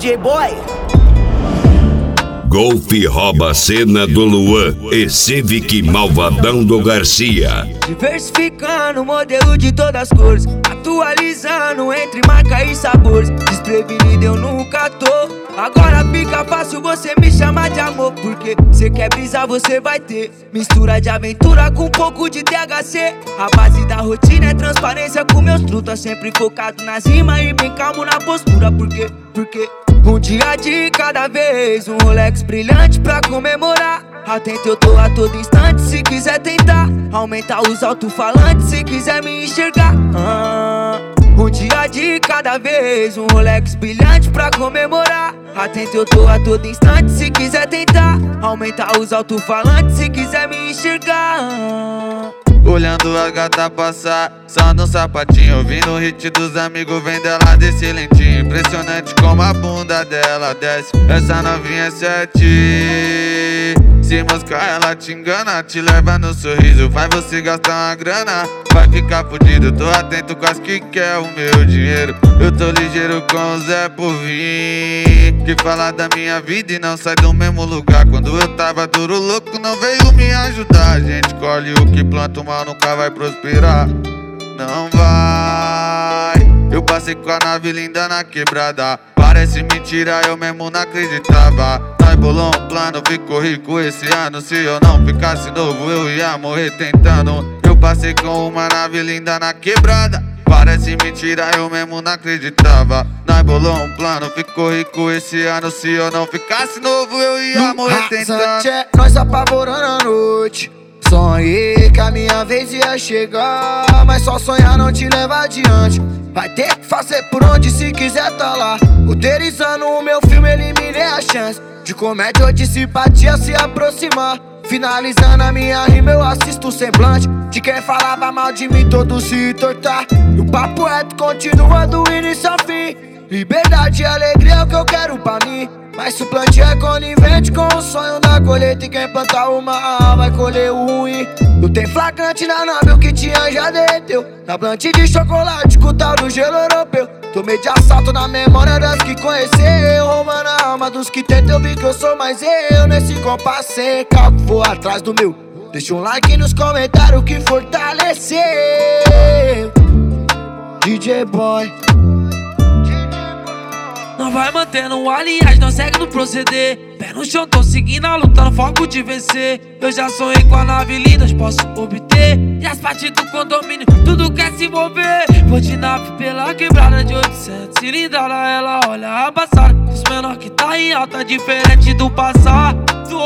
DJ Boy. Golf rouba a cena do Luan e Civic Malvadão do Garcia. Diversificando o modelo de todas as cores, atualizando entre marca e sabores. Desprevenido eu nunca tô. Agora fica fácil você me chamar de amor, porque cê quer brisar, você vai ter mistura de aventura com um pouco de THC. A base da rotina é transparência com meus trutas, sempre focado nas rimas e bem calmo na postura. Porque um dia de cada vez, um Rolex brilhante pra comemorar. Atento eu tô a todo instante, se quiser tentar aumentar os alto-falantes, se quiser me enxergar. Um dia de cada vez, um Rolex brilhante pra comemorar. Atento eu tô a todo instante, se quiser tentar aumentar os alto-falantes, se quiser me enxergar. Olhando a gata passar, só no sapatinho, ouvindo o hit dos amigos, vem dela desse lentinho. Impressionante como a bunda dela desce, essa novinha é 7. Se moscar ela te engana, te leva no sorriso, faz você gastar uma grana, vai ficar fudido. Tô atento com as que quer o meu dinheiro, eu tô ligeiro com o Zé por vir, que fala da minha vida e não sai do mesmo lugar. Quando eu tava duro louco não veio me ajudar. A gente colhe o que planta, o mal nunca vai prosperar, não vai. Eu passei com a nave linda na quebrada, parece mentira, eu mesmo não acreditava. Nós bolou um plano, ficou rico esse ano. Se eu não ficasse novo eu ia morrer tentando. Eu passei com uma nave linda na quebrada, parece mentira, eu mesmo não acreditava. Nós bolou um plano, ficou rico esse ano. Se eu não ficasse novo eu ia morrer tentando. Nós apavorando a noite, sonhei que a minha vez ia chegar, mas só sonhar não te leva adiante. Vai ter que fazer por onde se quiser tá lá. Roteirizando o meu filme, eliminei a chance de comédia ou de simpatia se aproximar. Finalizando a minha rima, eu assisto o semblante de quem falava mal de mim, todo se tortar. E o papo reto continua do início ao fim. Liberdade e alegria é o que eu quero pra mim, mas se o plantio é conivente com o sonho da colheita, e quem plantar o mal vai colher o ruim. Não tem flagrante na nave, o que tinha já derreteu na plante de chocolate com o tal do gelo europeu. Tomei de assalto na memória das que conheceu, roubando a alma dos que tentam. Eu vi que eu sou mais eu nesse compasso sem calco, vou atrás do meu. Deixa um like nos comentários que fortaleceu. DJ Boy. Não vai mantendo aliás, não segue no proceder. Pé no chão, tô seguindo a luta no foco de vencer. Eu já sonhei com a nave linda, posso obter. E as partes do condomínio, tudo quer se envolver. Vou de nave pela quebrada de 800 cilindrada, ela olha a passada dos menor que tá em alta, diferente do passado.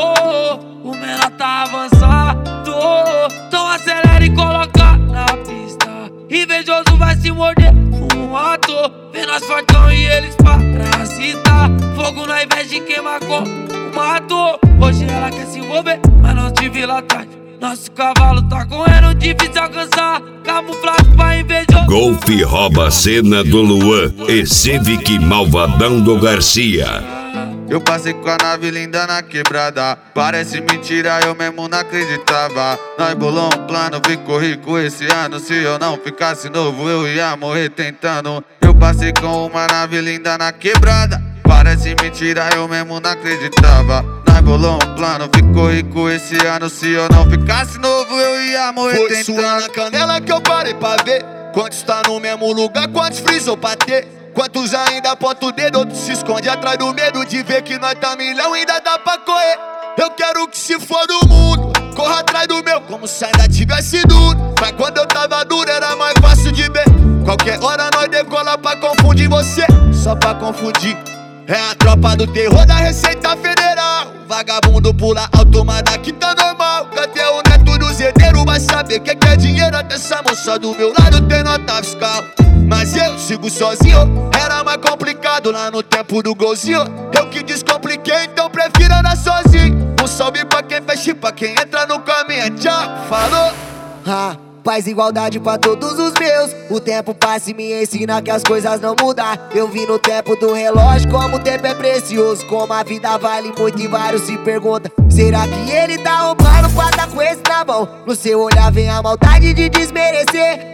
O menor tá avançado, então acelera e coloca na pista. Invejoso vai se morder um ator, vê nós fortão e eles parasitar. Fogo na invés de quem marcou o mato. Hoje ela quer se envolver, mas não te vi lá atrás. Nosso cavalo tá correndo, difícil alcançar. Camuflado pra invejoso. Golf rouba a cena do Luan e Civic Malvadão do Garcia. Eu passei com a nave linda na quebrada, parece mentira, eu mesmo não acreditava. Nós bolou um plano, ficou rico esse ano. Se eu não ficasse novo eu ia morrer tentando. Eu passei com uma nave linda na quebrada, parece mentira, eu mesmo não acreditava. Nós bolou um plano, ficou rico esse ano. Se eu não ficasse novo eu ia morrer tentando. Foi sua na canela que eu parei pra ver quantos tá no mesmo lugar, quantos frisou pra ter. Quantos ainda aponta o dedo, outros se esconde atrás do medo de ver que nós tá milhão, ainda dá pra correr. Eu quero que se for do mundo, corra atrás do meu como se ainda tivesse duro. Mas quando eu tava duro era mais fácil de ver. Qualquer hora nós decola pra confundir você, só pra confundir. É a tropa do terror da Receita Federal. Vagabundo pula alto, mas daqui tá normal. Cadê o neto do zedeiro? Vai saber que é dinheiro. Até essa moça do meu lado tem nota fiscal. Mas eu sigo sozinho, era mais complicado lá no tempo do golzinho. Eu que descompliquei, então prefiro andar sozinho. Um salve pra quem fecha e pra quem entra no caminho. Tchau, falou. Paz e igualdade pra todos os meus. O tempo passa e me ensina que as coisas não mudam. Eu vi no tempo do relógio como o tempo é precioso, como a vida vale muito e vários se perguntam: será que ele tá roubando pra tá com esse na mão? No seu olhar vem a maldade de desmerecer.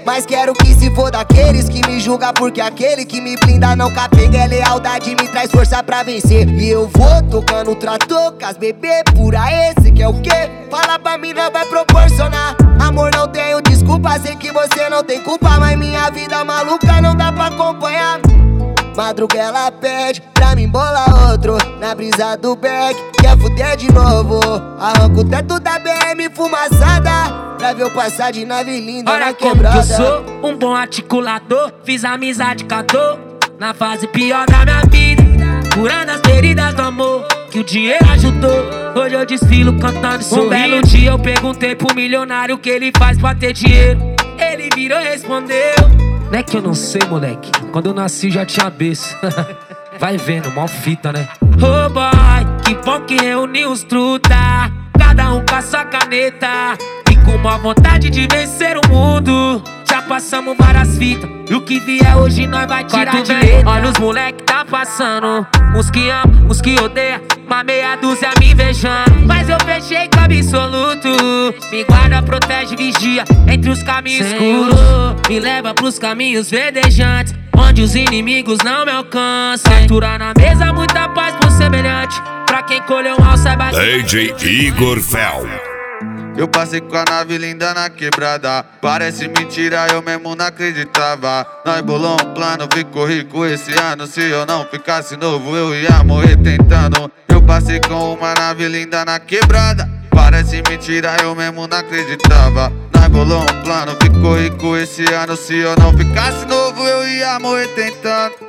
Mas quero que se for daqueles que me julga, porque aquele que me blinda não capenga. É lealdade, me traz força pra vencer. E eu vou tocando trator com as bebê pura. Esse que é o quê? Fala pra mim, não vai proporcionar. Amor, não tenho desculpa, sei que você não tem culpa, mas minha vida maluca não dá pra acompanhar. Madruga ela pede pra mim bolar outro na brisa do back, quer fuder de novo. Arranco o teto da BM fumaçada pra ver eu passar de nave linda olha na quebrada. Como que eu sou um bom articulador, fiz amizade com a dor na fase pior da minha vida, curando as feridas do amor que o dinheiro ajudou. Hoje eu desfilo cantando sorrindo. Um belo dia eu perguntei pro milionário o que ele faz pra ter dinheiro. Ele virou e respondeu: não é que eu não sei, moleque, quando eu nasci já tinha berço. Vai vendo, mó fita, né? Oh boy, que bom que reuniu os truta, cada um com a sua caneta e com uma vontade de vencer o mundo. Já passamos várias fitas e o que vier hoje nós vai tirar de letra. Olha os moleque tá passando, uns que amam, uns que odeiam, uma meia dúzia me invejando. Mas eu fechei com absoluto, me guarda, protege, vigia entre os caminhos escuros, me leva pros caminhos verdejantes, onde os inimigos não me alcançam. Fatura na mesa, muita paz pro semelhante, pra quem colheu mal saiba que DJ Igor Fel. Eu passei com a nave linda na quebrada, parece mentira, eu mesmo não acreditava. Nós bolou um plano, ficou rico esse ano. Se eu não ficasse novo, eu ia morrer tentando. Eu passei com uma nave linda na quebrada, parece mentira, eu mesmo não acreditava. Nós bolou um plano, ficou rico esse ano. Se eu não ficasse novo, eu ia morrer tentando.